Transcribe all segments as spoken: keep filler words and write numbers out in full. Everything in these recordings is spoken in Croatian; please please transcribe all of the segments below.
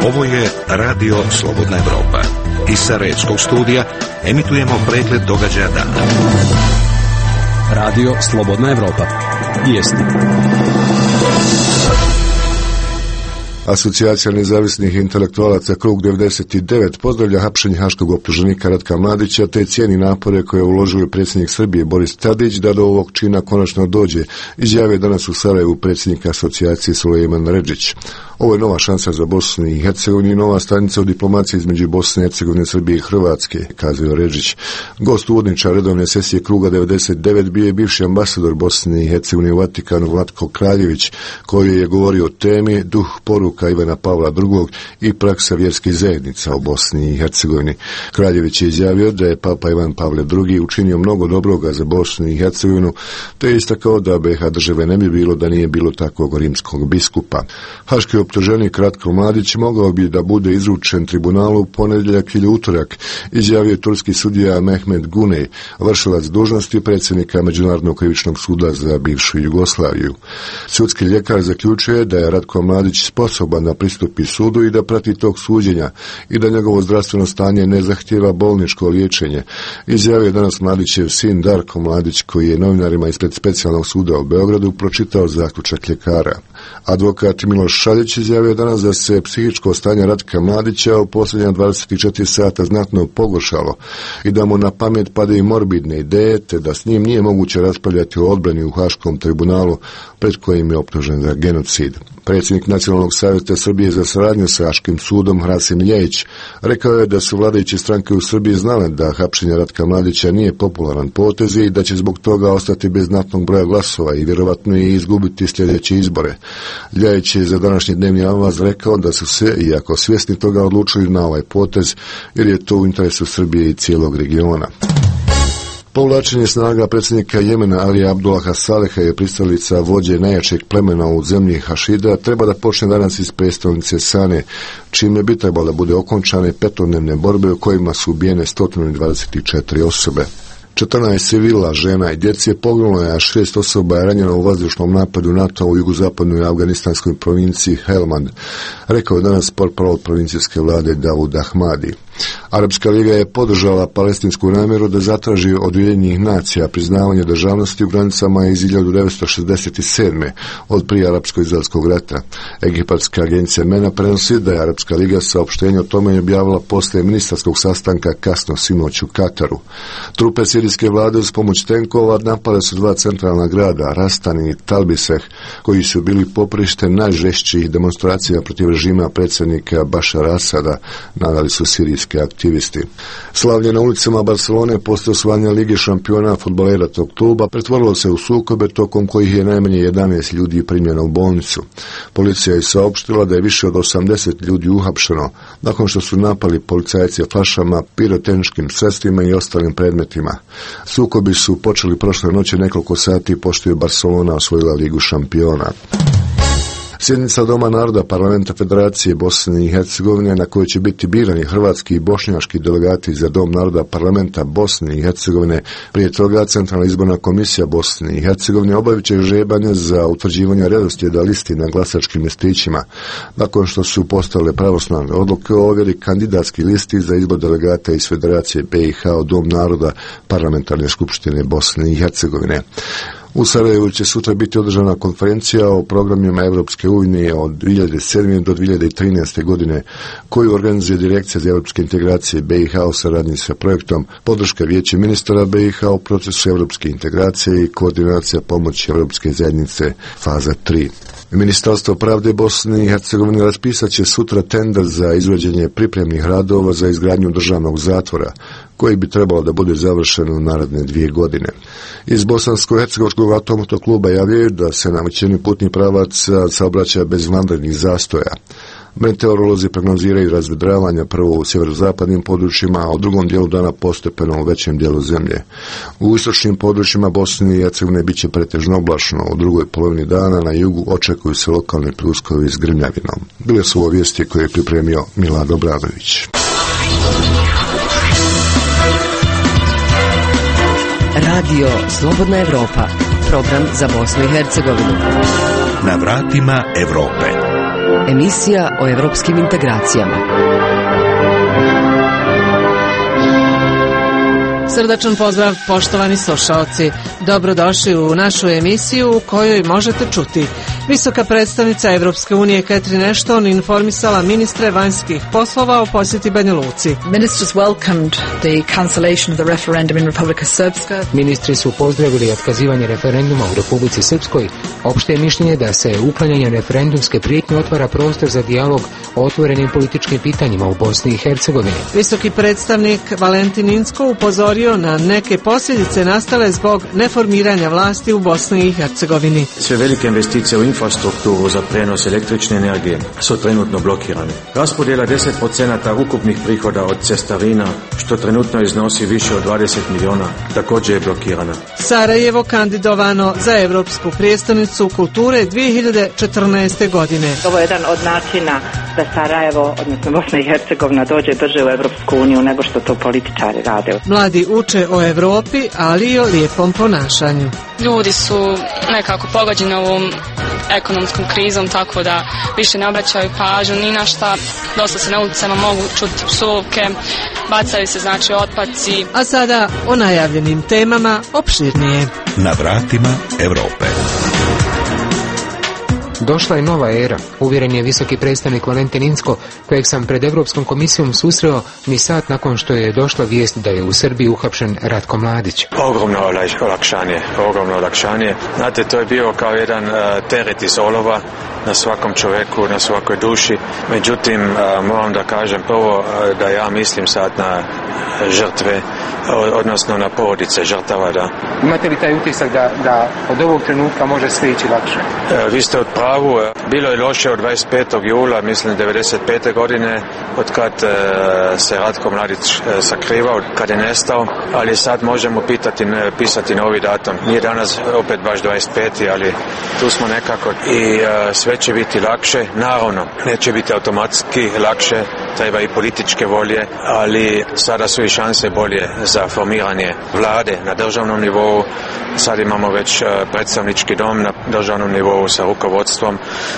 Ovo je Radio Slobodna Evropa. Iz Sarajevskog studija emitujemo pregled događaja dana. Radio Slobodna Evropa. Vijesti. Asocijacija nezavisnih intelektualaca Krug devedeset devet pozdravlja hapšenje haškog optuženika Ratka Mladića te cijeni napore koje je uložio predsjednik Srbije Boris Tadić da do ovog čina konačno dođe, izjavio danas u Sarajevu predsjednik asocijacije Sulejman Redžić. Ovo je nova šansa za Bosnu i Hercegovinu i nova stanica u diplomaciji između Bosne i Hercegovine, Srbije i Hrvatske, kazao Redžić. Gost uvodniča redovne sesije Kruga devedeset devet bio je bivši ambasador Bosne i Hercegovine u Vatikanu Vlatko Kraljević, koji je govorio o temi duh poruka Ivana Pavla drugog i praksa vjerskih zajednica u Bosni i Hercegovini. Kraljević je izjavio da je Papa Ivan Pavle drugi učinio mnogo dobroga za Bosnu i Hercegovinu, te je istakao da B iH države ne bi bilo da nije bilo takvog rimskog biskupa. Haški optuženik Ratko Mladić mogao bi da bude izručen tribunalu u ponedjeljak ili utorak, izjavio turski sudija Mehmet Gunej, vršilac dužnosti predsjednika Međunarodnog krivičnog suda za bivšu Jugoslaviju. Sudski ljekar zaključuje da je Ratko Mladić sposoban da pristupi sudu i da prati tog suđenja i da njegovo zdravstveno stanje ne zahtijeva bolničko liječenje, izjavio danas Mladićev sin Darko Mladić, koji je novinarima ispred specijalnog suda u Beogradu pročitao zaključak ljekara. Advokat Miloš Šaljić izjavio danas da se psihičko stanje Ratka Mladića u posljednja dvadeset četiri sata znatno pogoršalo i da mu na pamet padaju morbidne ideje, te da s njim nije moguće raspravljati o odbrani u Haškom tribunalu pred kojim je optužen za genocid. Predsjednik Nacionalnog savjeta Srbije za saradnju sa Haškim sudom Rasim Ljejić rekao je da su vladajuće stranke u Srbiji znale da hapšenje Ratka Mladića nije popularan potez i da će zbog toga ostati bez znatnog broja glasova i vjerovatno i izgubiti sljedeće izbore. Ljejić je za današnji dnevni avaz rekao da su se, iako svjesni toga, odlučili na ovaj potez jer je to u interesu Srbije i cijelog regiona. Povlačenje snaga predsjednika Jemena Alija Abdullaha Saleha je pristalica vođe najjačeg plemena u zemlji Hašida treba da počne danas iz prestolnice Sane, čime bi trebalo da bude okončane petodnevne borbe u kojima su ubijene sto dvadeset četiri osobe. četrnaest civila, žena i djece poginulo je, a šest osoba je ranjeno u vazdušnom napadu NATO u jugozapadnoj afganistanskoj provinciji Helmand, rekao je danas portparol provincijske vlade Davud Ahmadi. Arapska liga je podržala palestinsku namjeru da zatraži od Ujedinjenih nacija priznavanje državnosti u granicama iz hiljadu devetsto šezdeset sedme od prije arapsko-izraelskog rata. Egipatska agencija MENA prenosi da je Arapska liga saopštenje o tome objavila poslije ministarskog sastanka kasno sinoć u Kataru. Trupe sirijske vlade uz pomoć tenkova napale su dva centralna grada, Rastan i Talbiseh, koji su bili poprište najžešćih demonstracija protiv režima predsjednika Bašara Asada, naveli su sirijski aktivisti. Slavlje na ulicama Barcelone posle osvajanja Lige šampiona fudbalera tog kluba pretvorilo se u sukobe tokom kojih je najmanje jedanaest ljudi primljeno u bolnicu. Policija je saopštila da je više od osamdeset ljudi uhapšeno nakon što su napali policajce flašama, pirotehničkim sredstvima i ostalim predmetima. Sukobi su počeli prošle noći nekoliko sati pošto je Barcelona osvojila Ligu šampiona. Sjednica Doma naroda Parlamenta Federacije Bosne i Hercegovine, na kojoj će biti birani hrvatski i bošnjački delegati za Dom naroda Parlamenta Bosne i Hercegovine, prije toga Centralna izborna komisija Bosne i Hercegovine obavit će žrebanje za utvrđivanje redoslijeda listi na glasačkim listićima, nakon što su postale pravosnažne odluke o ovjeri kandidatskih listi za izbor delegata iz Federacije B iH u Dom naroda Parlamentarne skupštine Bosne i Hercegovine. U Sarajevu će sutra biti održana konferencija o programima Evropske unije od dvije hiljade sedme do dvije hiljade trinaeste godine, koju organizuje Direkcija za evropske integracije B iH u saradnji sa projektom podrška Vijeća ministara B iH u procesu evropske integracije i koordinacija pomoći Evropske zajednice faza tri. Ministarstvo pravde Bosne i Hercegovine raspisat će sutra tender za izvođenje pripremnih radova za izgradnju državnog zatvora, koji bi trebalo da bude završen u naredne dvije godine. Iz Bosansko-hercegovačkog automoto kluba javljaju da se na većini putnih pravaca saobraća bez vanrednih zastoja. Meteorolozi prognoziraju razvedravanja prvo u sjeverozapadnim područjima, a u drugom dijelu dana postepeno u većem dijelu zemlje. U istočnim područjima Bosne i Hercegovine bit će pretežno oblačno, u drugoj polovini dana na jugu očekuju se lokalni pljuskovi s grmljavinom. Bile su ovo vijesti koje je pripremio Milad Obradović. Radio Slobodna Evropa, program za Bosnu i Hercegovinu. Na vratima Evrope. Emisija o evropskim integracijama. Srdačan pozdrav, poštovani slušaoci. Dobrodošli u našu emisiju u kojoj možete čuti. Visoka predstavnica Evropske unije Catherine Ashton informisala ministre vanjskih poslova o posjeti Banja Luci. Ministers welcomed the cancellation of the referendum in Republika Srpska. Ministri su pozdravili otkazivanje referenduma u Republici Srpskoj. Opšte je mišljenje da se uklanjanje referendumske prijetnje otvara prostor za dijalog o otvorenim političkim pitanjima u Bosni i Hercegovini. Visoki predstavnik Valentin Inzko upozorio na neke posljedice nastale zbog neformiranja vlasti u Bosni i Hercegovini. Sve velike investicije u infrastrukturu za prenos električne energije su trenutno blokirane. Raspodjela deset procenata ukupnih prihoda od cestarina, što trenutno iznosi više od dvadeset milijuna, također je blokirana. Sarajevo kandidovano za Evropsku prijestolnicu kulture dvije hiljade četrnaeste. godine. Ovo je jedan od načina da Sarajevo, odnosno Bosna i Hercegovina, dođe brže u Evropsku uniju nego što to političari rade. Mladi uče o Evropi, ali i o lijepom ponašanju. Ljudi su nekako pogođeni ovom ekonomskom krizom, tako da više ne obraćaju pažnju ni na šta. Dosta se na ulicama mogu čuti psovke, bacaju se znači otpaci. A sada o najavljenim temama opširnije. Na vratima Evrope. Došla je nova era, uvjeren je visoki predstavnik Valentin Inzko, kojeg sam pred Evropskom komisijom susreo ni sat nakon što je došla vijest da je u Srbiji uhapšen Ratko Mladić. Ogromno olakšanje, ogromno olakšanje. Znate, to je bio kao jedan uh, teret iz olova na svakom čovjeku, na svakoj duši. Međutim, uh, moram da kažem prvo uh, da ja mislim sad na žrtve, odnosno na porodice žrtava. Da. Imate li taj utisak da, da od ovog trenutka može sve ići lakše? Uh, vi ste od pravu. Bilo je loše od dvadeset petog jula, mislim devedeset pete. godine, od kad uh, se Ratko Mladić uh, sakrivao, kad je nestao, ali sad možemo pitati, ne, pisati novi datum. Nije danas opet baš dvadeset peti. ali tu smo nekako i uh, sve će biti lakše. Naravno, neće biti automatski lakše, treba i političke volje, ali sada su i šanse bolje za formiranje vlade na državnom nivou. Sad imamo već uh, predstavnički dom na državnom nivou sa rukovodstvom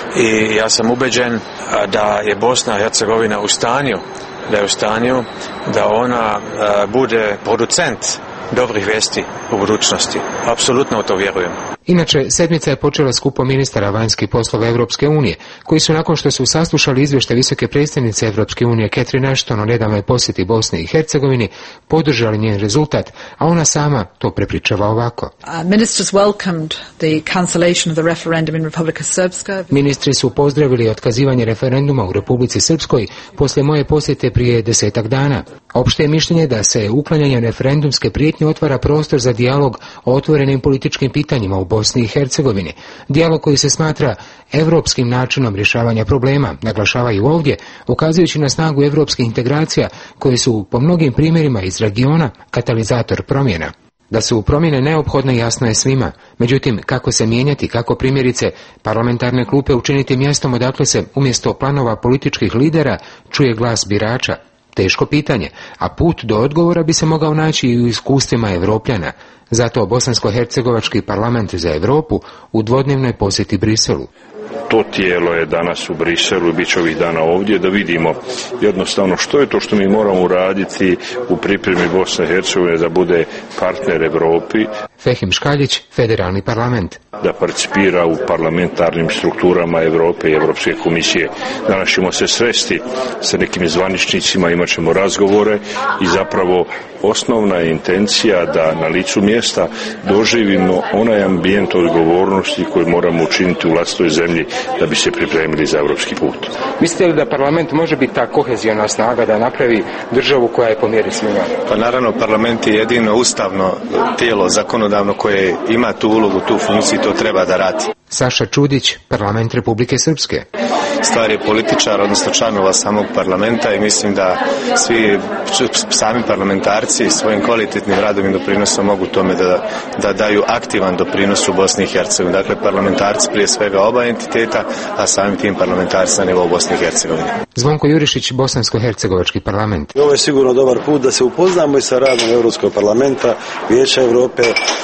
i ja sam ubeđen uh, da je Bosna i Hercegovina u stanju, da je u stanju da ona uh, bude producent dobrih vesti u budućnosti. Apsolutno u to vjerujem. Inače, sedmica je počela skupom ministara vanjskih poslova Evropske unije, koji su nakon što su saslušali izvještaj visoke predstavnice Evropske unije Catherine Ashton o nedavnoj posjeti Bosni i Hercegovini, podržali njen rezultat, a ona sama to prepričava ovako. Uh, ministers welcomed the cancellation of the referendum in Republika Srpska. Ministri su pozdravili otkazivanje referenduma u Republici Srpskoj poslije moje posjete prije desetak dana. Opšte je mišljenje da se uklanjanje referendumske prijetnje otvara prostor za dijalog o otvorenim političkim pitanjima u Bosni i Hercegovini. Dijalog koji se smatra evropskim načinom rješavanja problema, naglašavaju ovdje, ukazujući na snagu evropskih integracija koje su po mnogim primjerima iz regiona katalizator promjena. Da su promjene neophodne jasno je svima, međutim kako se mijenjati, kako primjerice parlamentarne klupe učiniti mjestom odakle se umjesto planova političkih lidera čuje glas birača. Teško pitanje, a put do odgovora bi se mogao naći i u iskustvima Evropljana. Zato Bosansko-hercegovački parlament za Europu u dvodnevnoj posjeti Briselu. To tijelo je danas u Briselu i bit će ovih dana ovdje da vidimo jednostavno što je to što mi moramo uraditi u pripremi Bosne i Hercegovine da bude partner Europi. Fehim Škaljić, Federalni parlament. Da participira u parlamentarnim strukturama Europe i Europske komisije. Danas ćemo se sresti sa nekim zvaničnicima, imat ćemo razgovore i zapravo osnovna je intencija da na licu mjesta doživimo onaj ambijent odgovornosti koji moramo učiniti u vlastitoj zemlji da bi se pripremili za europski put. Mislite li da parlament može biti ta kohezijona snaga da napravi državu koja je po mjeri svima? Pa naravno, parlament je jedino ustavno tijelo zakonodavno koje ima tu ulogu, tu funkciju, to treba da radi. Saša Čudić, Parlament Republike Srpske. Stvar je političar, odnosno članova samog parlamenta i mislim da svi sami parlamentarci svojim kvalitetnim radom i doprinosom mogu tome da, da daju aktivan doprinos u Bosni i Hercegovini. Dakle, parlamentarci prije svega oba entiteta, a samim tim parlamentarci na nivou Bosne i Hercegovine. Zvonko Jurišić, Bosansko-hercegovački parlament. Ovo je sigurno dobar put da se upoznamo i sa radom Europskog parlamenta, Vijeća Europe,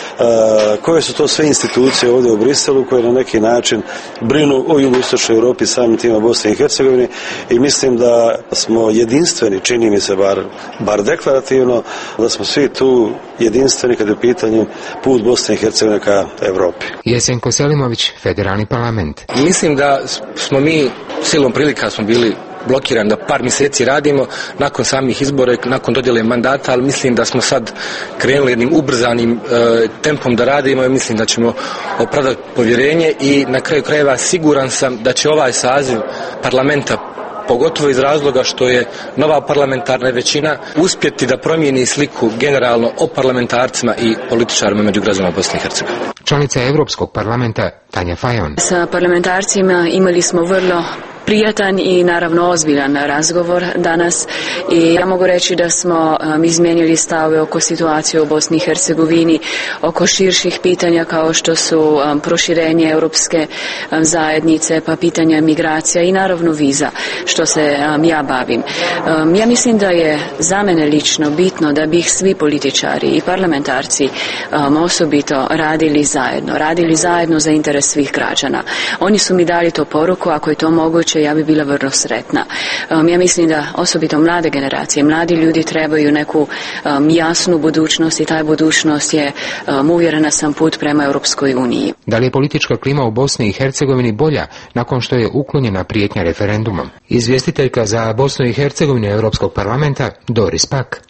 uh, koje su to sve institucije ovdje u Briselu koje na neki način brinu o jugoistočnoj Europi, samim tim Hrvatima Bosne i Hercegovine i mislim da smo jedinstveni, čini mi se bar, bar deklarativno, da smo svi tu jedinstveni kad je u pitanju put Bosne i Hercegovine ka Evropi. Jesenko Selimović, Federalni parlament. Mislim da smo mi silom prilika smo bili blokiran da par mjeseci radimo nakon samih izbora, nakon dodjele mandata, ali mislim da smo sad krenuli jednim ubrzanim e, tempom da radimo i mislim da ćemo opravdati povjerenje i na kraju krajeva siguran sam da će ovaj saziv parlamenta, pogotovo iz razloga što je nova parlamentarna većina, uspjeti da promijeni sliku generalno o parlamentarcima i političarima među građanima Bosne i Hercegovine. Članica Europskog parlamenta Tanja Fajon. Sa parlamentarcima imali smo vrlo prijatan i naravno ozbiljan razgovor danas i ja mogu reći da smo um, izmijenili stave oko situacije u Bosni i Hercegovini, oko širših pitanja kao što su um, proširenje europske um, zajednice, pa pitanja migracija i naravno viza, što se um, ja bavim. Um, ja mislim da je za mene lično bitno da bi svi političari i parlamentarci um, osobito radili zajedno, radili zajedno za interes svih građana. Oni su mi dali to poruku, ako je to moguće, ja bi bila vrlo sretna. Um, ja mislim da osobito mlade generacije, mladi ljudi trebaju neku um, jasnu budućnost i taj budućnost je, um, uvjerena sam, put prema Europskoj uniji. Da li je politička klima u Bosni i Hercegovini bolja nakon što je uklonjena prijetnja referendumom? Izvjestiteljka za Bosnu i Hercegovinu Europskog parlamenta Doris Pack.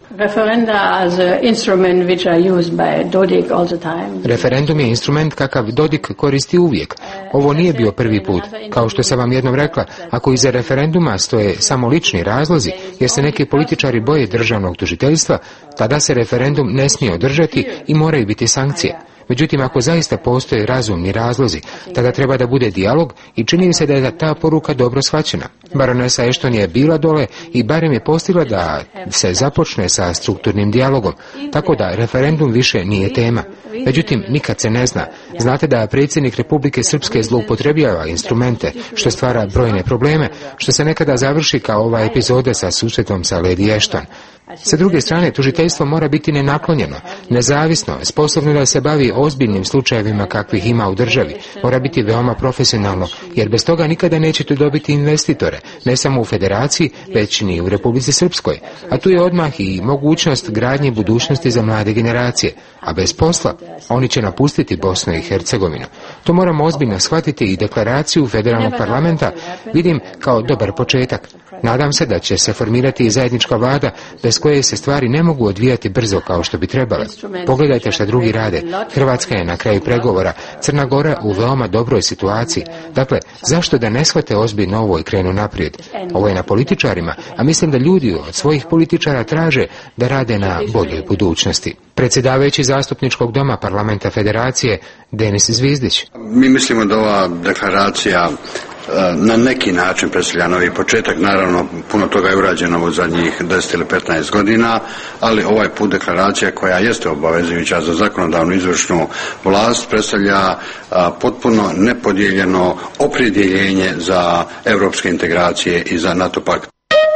Referendum je instrument kakav Dodik koristi uvijek. Ovo nije bio prvi put. Kao što sam vam jednom rekla, ako iza referenduma stoje samo lični razlozi, jer se neki političari boje državnog tužiteljstva, tada se referendum ne smije održati i moraju biti sankcije. Međutim, ako zaista postoje razumni razlozi, tada treba da bude dijalog i čini mi se da je ta poruka dobro shvaćena. Baronesa Ashton je bila dole i barem je postigla da se započne sa strukturnim dijalogom, tako da referendum više nije tema. Međutim, nikad se ne zna. Znate da predsjednik Republike Srpske zloupotrebljava instrumente, što stvara brojne probleme, što se nekada završi kao ova epizoda sa susretom sa Lady Ashton. Sa druge strane, tužiteljstvo mora biti nenaklonjeno, nezavisno, sposobno da se bavi ozbiljnim slučajevima kakvih ima u državi. Mora biti veoma profesionalno, jer bez toga nikada nećete dobiti investitore, ne samo u Federaciji, već ni u Republici Srpskoj. A tu je odmah i mogućnost gradnje budućnosti za mlade generacije. A bez posla, oni će napustiti Bosnu i Hercegovinu. To moramo ozbiljno shvatiti i deklaraciju Federalnog parlamenta vidim kao dobar početak. Nadam se da će se formirati i zajednička vlada bez koje se stvari ne mogu odvijati brzo kao što bi trebale. Pogledajte šta drugi rade. Hrvatska je na kraju pregovora, Crna Gora u veoma dobroj situaciji. Dakle, zašto da ne shvate ozbiljno ovo i krenu naprijed? Ovo je na političarima, a mislim da ljudi od svojih političara traže da rade na boljoj budućnosti. Predsjedavajući zastupničkog doma parlamenta Federacije, Denis Zvizdić. Mi mislimo da ova deklaracija na neki način predstavlja novi početak. Naravno, puno toga je urađeno u zadnjih deset ili petnaest godina, ali ovaj put deklaracija koja jeste obavezujuća za zakonodavnu izvršnu vlast predstavlja a, potpuno nepodijeljeno opredjeljenje za europske integracije i za NATO pakt.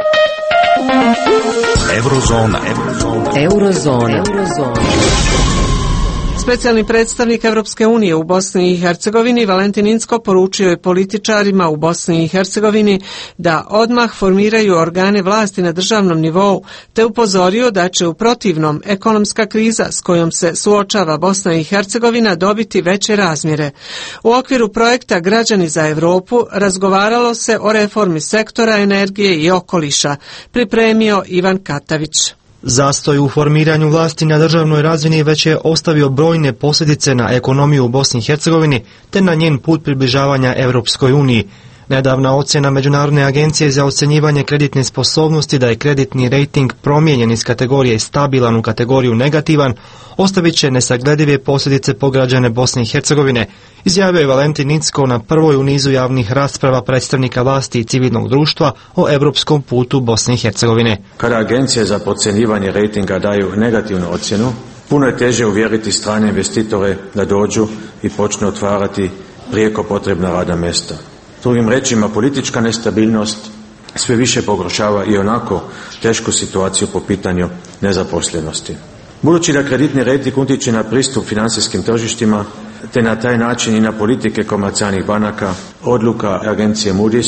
Eurozona. Eurozona. Eurozona. Eurozona. Specijalni predstavnik Europske unije u Bosni i Hercegovini Valentin Incko poručio je političarima u Bosni i Hercegovini da odmah formiraju organe vlasti na državnom nivou, te upozorio da će u protivnom ekonomska kriza s kojom se suočava Bosna i Hercegovina dobiti veće razmjere. U okviru projekta Građani za Europu razgovaralo se o reformi sektora energije i okoliša, pripremio Ivan Katavić. Zastoj u formiranju vlasti na državnoj razini već je ostavio brojne posljedice na ekonomiju u Bosni i Hercegovini te na njen put približavanja Europskoj uniji. Nedavna ocjena Međunarodne agencije za ocjenjivanje kreditne sposobnosti da je kreditni rejting promijenjen iz kategorije stabilan u kategoriju negativan ostavit će nesagledive posljedice po građane Bosne i Hercegovine, izjavio je Valentin Incko na prvoj u nizu javnih rasprava predstavnika vlasti i civilnog društva o europskom putu Bosne i Hercegovine. Kada agencije za procjenjivanje rejtinga daju negativnu ocjenu, puno je teže uvjeriti strane investitore da dođu i počnu otvarati prijeko potrebna radna mjesta. Drugim rečima, politička nestabilnost sve više pogoršava i onako tešku situaciju po pitanju nezaposlenosti. Budući da kreditni rejting utječe na pristup financijskim tržištima, te na taj način i na politike komercijalnih banaka, odluka agencije Moody's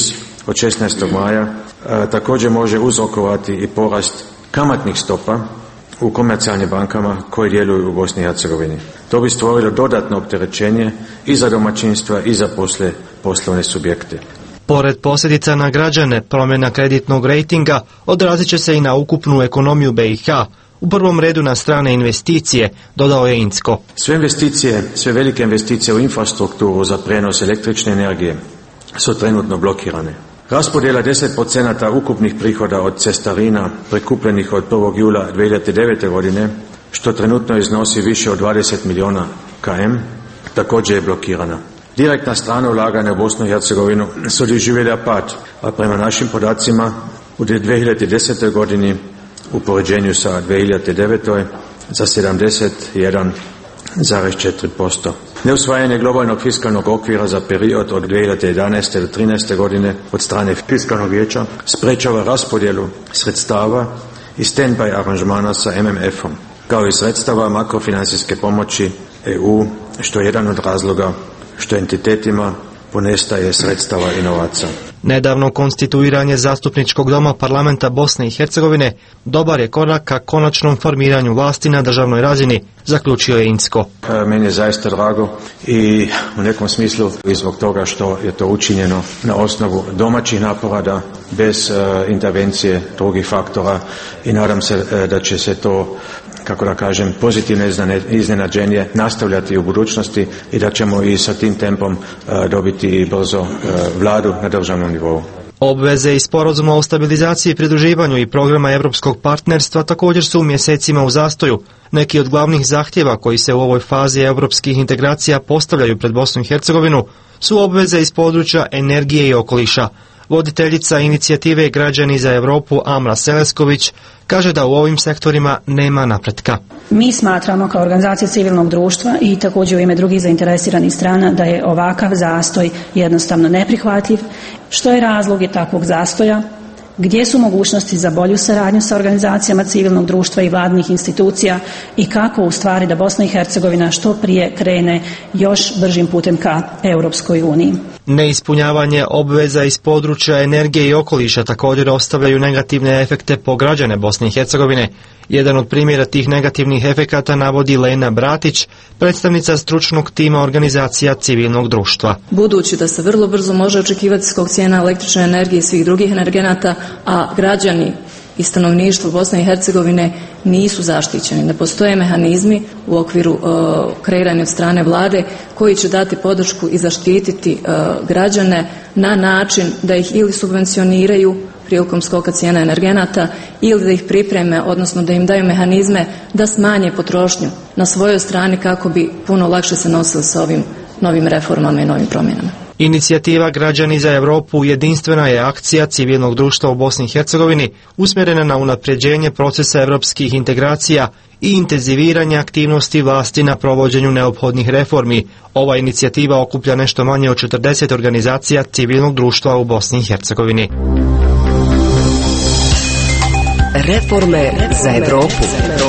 od šesnaestog maja također može uzrokovati i porast kamatnih stopa u komercijalnim bankama koji djeluju u Bosni i Hercegovini. To bi stvorilo dodatno opterećenje i za domaćinstva i za posle, poslovne subjekte. Pored posljedica na građane, promjena kreditnog rejtinga odrazit će se i na ukupnu ekonomiju B i H, u prvom redu na strane investicije, dodao je Incko. Sve investicije, sve velike investicije u infrastrukturu za prenos električne energije su trenutno blokirane. Raspodjela deset posto ukupnih prihoda od cestarina prikupljenih od prvog jula dvije hiljade devete. godine, što trenutno iznosi više od dvadeset milijuna km, također je blokirana. Direktna strana ulaganja u Bosnu i Hercegovinu su doživjela pad, a prema našim podacima u dvije hiljade desete. godini u poređenju sa dvije hiljade devete. za sedamdeset jedan zarez četiri posto. Neusvajanje globalnog fiskalnog okvira za period od dvije hiljade jedanaeste. do trinaeste. godine od strane fiskalnog vijeća sprečava raspodjelu sredstava i stand-by aranžmana sa M M F-om, kao i sredstava makrofinancijske pomoći E U, što je jedan od razloga što entitetima ponestaje sredstava i novaca. Nedavno konstituiranje zastupničkog doma parlamenta Bosne i Hercegovine dobar je korak ka konačnom formiranju vlasti na državnoj razini, zaključio je Incko. E, meni je zaista drago i u nekom smislu i zbog toga što je to učinjeno na osnovu domaćih napora, da bez e, intervencije drugih faktora, i nadam se e, da će se to, kako da kažem, pozitivno iznenađenje nastavljati u budućnosti i da ćemo i sa tim tempom e, dobiti i brzo e, vladu na državnom nivou. Obveze i sporazuma o stabilizaciji i pridruživanju i programa europskog partnerstva također su u mjesecima u zastoju. Neki od glavnih zahtjeva koji se u ovoj fazi europskih integracija postavljaju pred Bosnu i Hercegovinu su obveze iz područja energije i okoliša. Voditeljica inicijative Građani za Europu Amra Selesković kaže da u ovim sektorima nema napretka. Mi smatramo kao organizacija civilnog društva i također u ime drugih zainteresiranih strana da je ovakav zastoj jednostavno neprihvatljiv. Što je razlog je takvog zastoja? Gdje su mogućnosti za bolju saradnju sa organizacijama civilnog društva i vladnih institucija i kako u stvari da Bosna i Hercegovina što prije krene još bržim putem ka Europskoj uniji. Neispunjavanje obveza iz područja energije i okoliša također ostavljaju negativne efekte po građane Bosne i Hercegovine. Jedan od primjera tih negativnih efekata navodi Lena Bratić, predstavnica stručnog tima organizacija civilnog društva. Budući da se vrlo brzo može očekivati skok cijena električne energije i svih drugih energenata, a građani i stanovništvo Bosne i Hercegovine nisu zaštićeni. Ne postoje mehanizmi u okviru uh, kreiranja od strane vlade koji će dati podršku i zaštititi uh, građane na način da ih ili subvencioniraju prilikom skoka cijena energenata ili da ih pripreme, odnosno da im daju mehanizme da smanje potrošnju na svojoj strani kako bi puno lakše se nosili sa ovim novim reformama i novim promjenama. Inicijativa Građani za Europu jedinstvena je akcija civilnog društva u Bosni i Hercegovini usmjerena na unapređenje procesa europskih integracija i intenziviranje aktivnosti vlasti na provođenju neophodnih reformi. Ova inicijativa okuplja nešto manje od četrdeset organizacija civilnog društva u Bosni i Hercegovini. Reforme za Europu.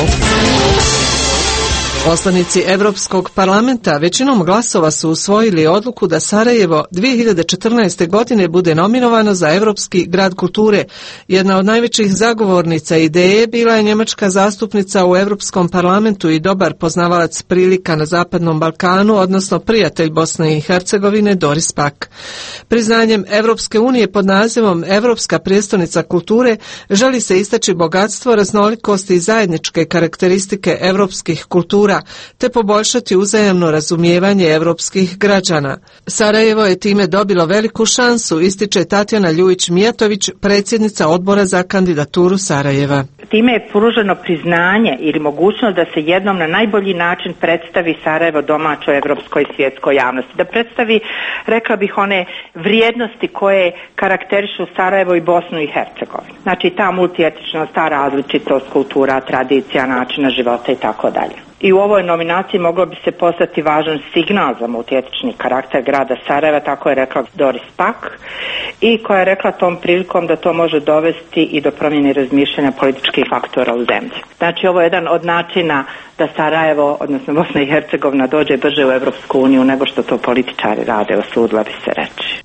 Poslanici Europskog parlamenta većinom glasova su usvojili odluku da Sarajevo dvije hiljade četrnaeste. godine bude nominovano za Europski grad kulture. Jedna od najvećih zagovornica ideje bila je njemačka zastupnica u Europskom parlamentu i dobar poznavalac prilika na Zapadnom Balkanu, odnosno prijatelj Bosne i Hercegovine Doris Pack. Priznanjem Europske unije pod nazivom Europska prijestolnica kulture želi se istaći bogatstvo, raznolikosti i zajedničke karakteristike europskih kultura, te poboljšati uzajamno razumijevanje europskih građana. Sarajevo je time dobilo veliku šansu, ističe Tatjana Ljujić-Mijatović, predsjednica odbora za kandidaturu Sarajeva. Time je pruženo priznanje ili mogućnost da se jednom na najbolji način predstavi Sarajevo domaćoj evropskoj i svjetskoj javnosti. Da predstavi, rekla bih, one vrijednosti koje karakterišu Sarajevo i Bosnu i Hercegovinu. Znači ta multietičnost, ta različitost kultura, tradicija, načina života i tako dalje. I u ovoj nominaciji moglo bi se poslati važan signal za multietični karakter grada Sarajeva, tako je rekla Doris Pack, i koja je rekla tom prilikom da to može dovesti i do promjene razmišljanja političkih faktora u zemlji. Znači ovo je jedan od načina da Sarajevo, odnosno Bosna i Hercegovina, dođe brže u Europsku uniju nego što to političari rade, usudila bi se reći.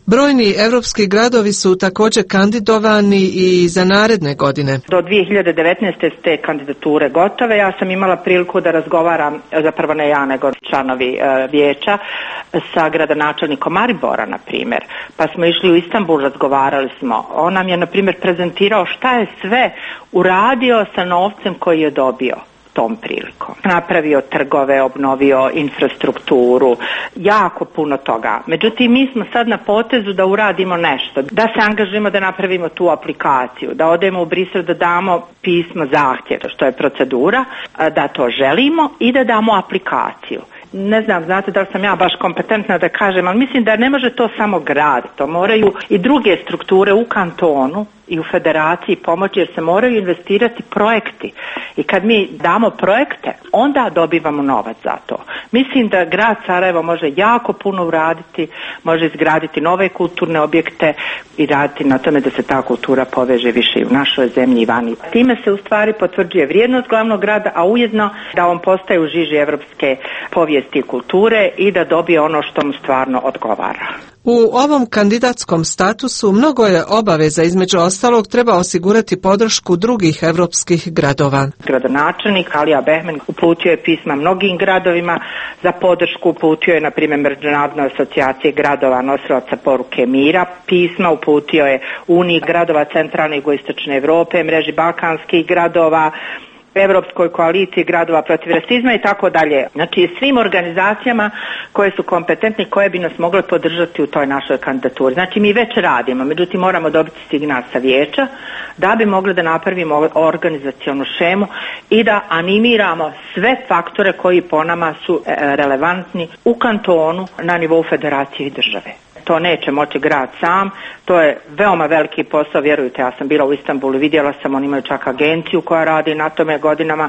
Brojni evropski gradovi su također kandidovani i za naredne godine. Do dvije hiljade devetnaeste te kandidature gotove. Ja sam imala priliku da razgovaram, zapravo ne ja, nego članovi e, vijeća, sa gradonačelnikom Maribora, na primjer. Pa smo išli u Istanbul, razgovarali smo. On nam je, na primjer, prezentirao šta je sve uradio sa novcem koji je dobio tom prilikom. Napravio trgove, obnovio infrastrukturu, jako puno toga. Međutim, mi smo sad na potezu da uradimo nešto, da se angažimo da napravimo tu aplikaciju, da odemo u Brisel, da damo pismo zahtjev, što je procedura, da to želimo i da damo aplikaciju. Ne znam, znate da li sam ja baš kompetentna da kažem, ali mislim da ne može to samo grad, to moraju i druge strukture u kantonu i u federaciji pomoći, jer se moraju investirati projekti. I kad mi damo projekte, onda dobivamo novac za to. Mislim da grad Sarajevo može jako puno uraditi, može izgraditi nove kulturne objekte i raditi na tome da se ta kultura poveže više i u našoj zemlji i vani. Time se u stvari potvrđuje vrijednost glavnog grada, a ujedno da on postaje u žiži evropske povijesti i kulture i da dobije ono što mu stvarno odgovara. U ovom kandidatskom statusu mnogo je obaveza, između ostalog treba osigurati podršku drugih evropskih gradova. Gradonačelnik Alija Behmen uputio je pisma mnogim gradovima za podršku, uputio je na primjer Međunarodnoj asocijaciji gradova nosilaca poruke mira, pisma uputio je Uniji gradova centralne i jugoistočne Europe, mreži balkanskih gradova, Evropskoj koaliciji gradova protiv rasizma i tako dalje. Znači svim organizacijama koje su kompetentni, koje bi nas mogle podržati u toj našoj kandidaturi. Znači mi već radimo, međutim moramo dobiti signal sa vijeća da bi mogli da napravimo organizacionu šemu i da animiramo sve faktore koji po nama su relevantni u kantonu na nivou federacije i države. To neće moći grad sam, to je veoma veliki posao, vjerujte, ja sam bila u Istanbulu, vidjela sam, oni imaju čak agenciju koja radi na tome godinama.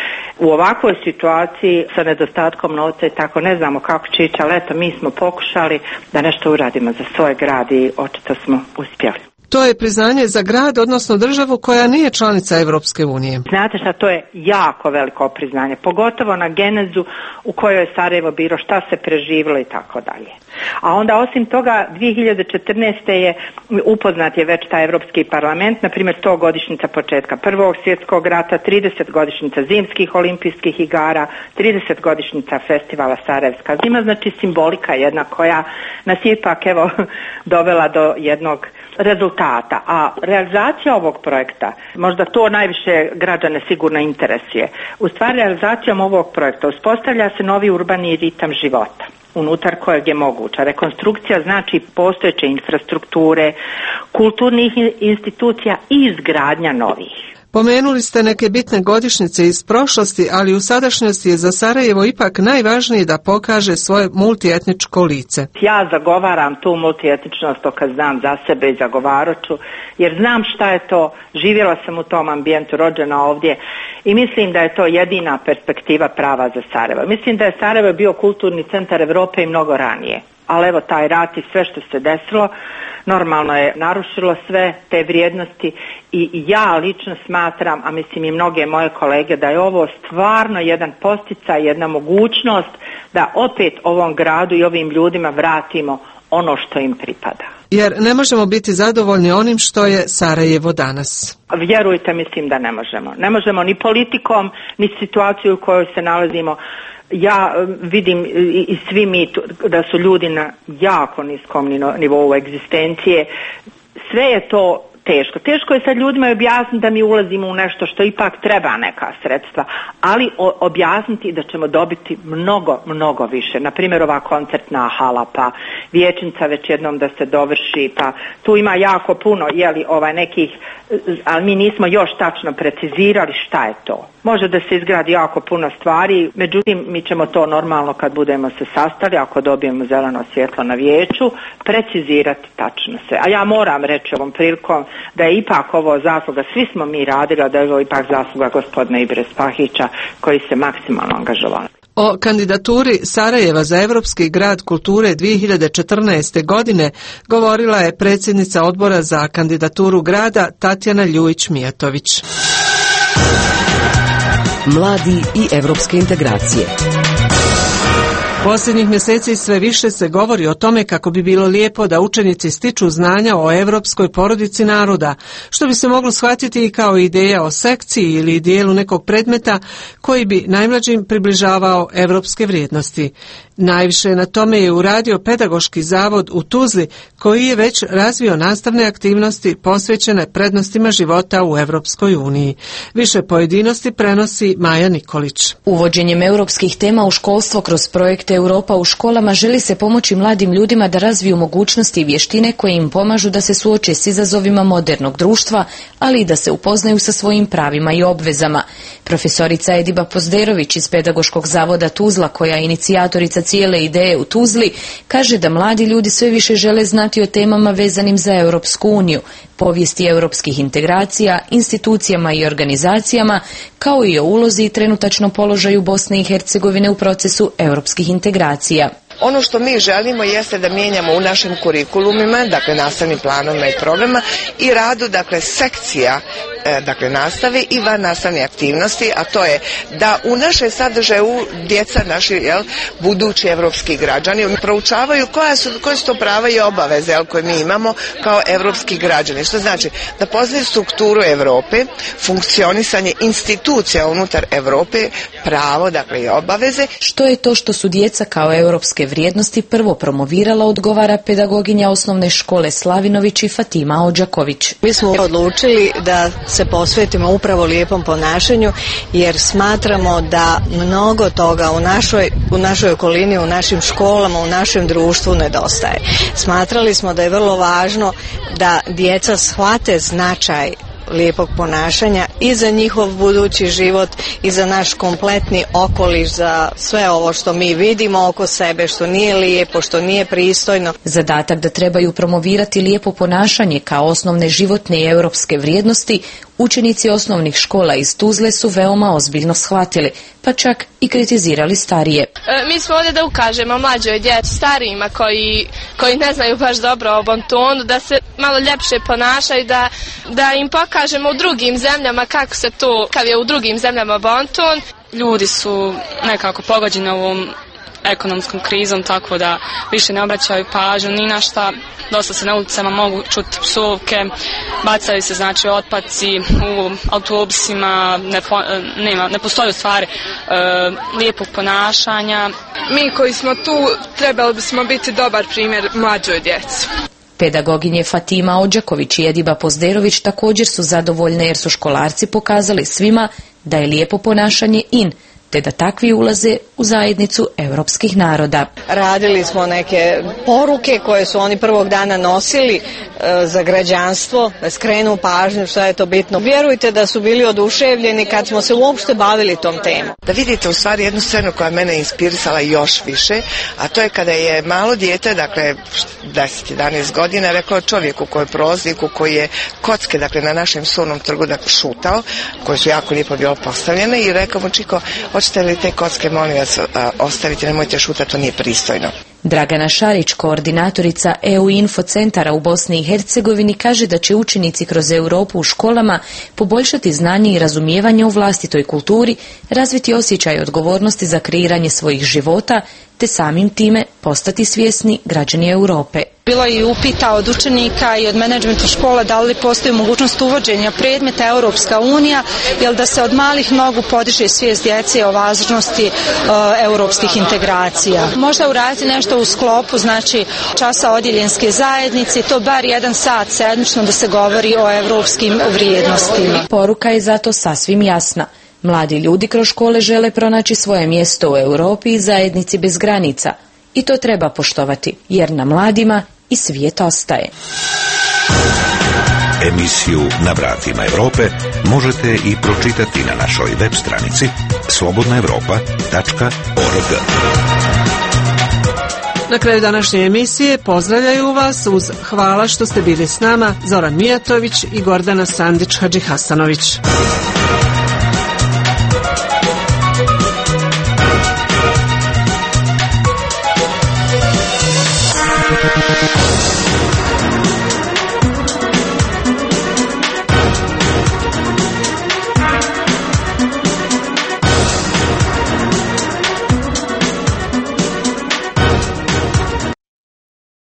U ovakvoj situaciji sa nedostatkom novca i tako ne znamo kako će ići, ali eto, mi smo pokušali da nešto uradimo za svoj grad i očito smo uspjeli. To je priznanje za grad, odnosno državu koja nije članica Evropske unije. Znate šta, to je jako veliko priznanje, pogotovo na genezu u kojoj je Sarajevo bilo, šta se preživilo i tako dalje. A onda osim toga dvije hiljade četrnaeste. je upoznat je već taj Evropski parlament, na primjer sto godišnjica početka Prvog svjetskog rata, trideset godišnjica zimskih olimpijskih igara, trideset godišnjica festivala Sarajevska zima, znači simbolika jedna koja nas je ipak evo dovela do jednog rezultata, a realizacija ovog projekta, možda to najviše građane sigurno interesuje. U stvari realizacijom ovog projekta uspostavlja se novi urbani ritam života, unutar kojeg je moguća rekonstrukcija, znači postojeće infrastrukture, kulturnih institucija i izgradnja novih. Pomenuli ste neke bitne godišnjice iz prošlosti, ali u sadašnjosti je za Sarajevo ipak najvažnije da pokaže svoje multietničko lice. Ja zagovaram tu multietničnost, to kad znam za sebe i zagovarat ću, jer znam šta je to, živjela sam u tom ambijentu, rođena ovdje i mislim da je to jedina perspektiva prava za Sarajevo. Mislim da je Sarajevo bio kulturni centar Europe i mnogo ranije. Ali evo taj rat i sve što se desilo normalno je narušilo sve te vrijednosti i ja lično smatram, a mislim i mnoge moje kolege, da je ovo stvarno jedan posticaj, jedna mogućnost da opet ovom gradu i ovim ljudima vratimo ono što im pripada. Jer ne možemo biti zadovoljni onim što je Sarajevo danas. Vjerujte, mislim da ne možemo. Ne možemo ni politikom, ni situaciju u kojoj se nalazimo. Ja vidim i svi mi da su ljudi na jako niskom nivou egzistencije. Sve je to teško. Teško je sad ljudima objasniti da mi ulazimo u nešto što ipak treba neka sredstva, ali objasniti da ćemo dobiti mnogo, mnogo više. Naprimjer, ova koncertna hala, pa vijećnica već jednom da se dovrši, pa tu ima jako puno, jeli, ovaj nekih, ali mi nismo još tačno precizirali šta je to. Može da se izgradi jako puno stvari, međutim mi ćemo to normalno kad budemo se sastali, ako dobijemo zeleno svjetlo na vijeću, precizirati tačno sve. A ja moram reći ovom prilikom da je ipak ovo zasluga, svi smo mi radili, a da je ovo ipak zasluga gospodina Ibre Spahića koji se maksimalno angažovali. O kandidaturi Sarajeva za Evropski grad kulture dvije hiljade četrnaeste. godine govorila je predsjednica odbora za kandidaturu grada Tatjana Ljujić-Mijatović. Mladi i evropske integracije. Posljednjih mjeseci sve više se govori o tome kako bi bilo lijepo da učenici stiču znanja o europskoj porodici naroda, što bi se moglo shvatiti i kao ideja o sekciji ili dijelu nekog predmeta koji bi najmlađim približavao europske vrijednosti. Najviše na tome je uradio Pedagoški zavod u Tuzli, koji je već razvio nastavne aktivnosti posvećene prednostima života u Europskoj uniji. Više pojedinosti prenosi Maja Nikolić. Uvođenjem europskih tema u školstvo kroz projekte Europa u školama želi se pomoći mladim ljudima da razviju mogućnosti i vještine koje im pomažu da se suoče s izazovima modernog društva, ali i da se upoznaju sa svojim pravima i obvezama. Profesorica Ediba Pozderović iz Pedagoškog zavoda Tuzla, koja je inicijatorica cijele ideje u Tuzli, kaže da mladi ljudi sve više žele znati o temama vezanim za Europsku uniju, povijesti europskih integracija, institucijama i organizacijama, kao i o ulozi i trenutačnom položaju Bosne i Hercegovine u procesu europskih integracija. Ono što mi želimo jeste da mijenjamo u našim kurikulumima, dakle nastavnim planovima i programa i radu, dakle sekcija, dakle nastave i van nastavne aktivnosti, a to je da u naše sadržaju djeca naši, jel, budući evropski građani proučavaju koja su, koje su to prava i obaveze, jel, koje mi imamo kao evropski građani. Što znači da poznaju strukturu Europe, funkcionisanje institucija unutar Europe, pravo, dakle i obaveze. Što je to što su djeca kao europske vrijednosti prvo promovirala, odgovara pedagoginja osnovne škole Slavinović i Fatima Odžaković. Mi smo odlučili da se posvetimo upravo lijepom ponašanju, jer smatramo da mnogo toga u našoj, u našoj okolini, u našim školama, u našem društvu nedostaje. Smatrali smo da je vrlo važno da djeca shvate značaj lijepog ponašanja i za njihov budući život i za naš kompletni okoliš, za sve ovo što mi vidimo oko sebe, što nije lijepo, što nije pristojno. Zadatak da trebaju promovirati lijepo ponašanje kao osnovne životne i europske vrijednosti učenici osnovnih škola iz Tuzle su veoma ozbiljno shvatili, pa čak i kritizirali starije. E, mi smo ovdje da ukažemo mlađoj djeci, starijima koji, koji ne znaju baš dobro o bontonu, da se malo ljepše ponašaju, da, da im pokažemo u drugim zemljama kako se to, kad je u drugim zemljama bonton. Ljudi su nekako pogođeni ovom ekonomskom krizom, tako da više ne obraćaju pažnju ni na šta. Dosta se na ulicama mogu čuti psovke, bacaju se znači otpaci u autobusima, ne, po, nema, ne postoji u stvari e, lijepog ponašanja. Mi koji smo tu trebali bismo biti dobar primjer mlađoj djeci. Pedagoginje Fatima Odžaković i Ediba Pozderović također su zadovoljne jer su školarci pokazali svima da je lijepo ponašanje in, te da takvi ulaze u zajednicu europskih naroda. Radili smo neke poruke koje su oni prvog dana nosili e, za građanstvo, da skrenu pažnju što je to bitno. Vjerujte da su bili oduševljeni kad smo se uopšte bavili tom temom. Da vidite u stvari jednu scenu koja mene inspirisala još više, a to je kada je malo dijete, dakle deset jedanaest godina, rekao čovjeku koji je prolazniku, koji je kocke, dakle na našem Surnom trgu, dakle šutao, koje su jako lijepo bilo postavljene, i rekao mu: Čiko, hoćete li te kocke, molim vas, ostaviti, nemojte šutati, to nije pristojno. Dragana Šarić, koordinatorica E U Info centara u Bosni i Hercegovini, kaže da će učenici kroz Europu u školama poboljšati znanje i razumijevanje u vlastitoj kulturi, razviti osjećaj odgovornosti za kreiranje svojih života, te samim time postati svjesni građani Europe. Bilo je i upita od učenika i od menadžmenta škola da li postoji mogućnost uvođenja predmeta Europska unija, jer da se od malih nogu podiže svijest djece o važnosti uh, europskih integracija. Možda uraditi nešto u sklopu, znači časa odjeljenske zajednice, to bar jedan sat sedmično da se govori o europskim vrijednostima. Poruka je zato sasvim jasna. Mladi ljudi kroz škole žele pronaći svoje mjesto u Europi i zajednici bez granica. I to treba poštovati, jer na mladima i svijet ostaje. Emisiju Na vratima Europe možete i pročitati na našoj web stranici slobodna europa tačka org. Na kraju današnje emisije pozdravljaju vas uz hvala što ste bili s nama Zoran Mijatović i Gordana Sandić-Hadžihasanović.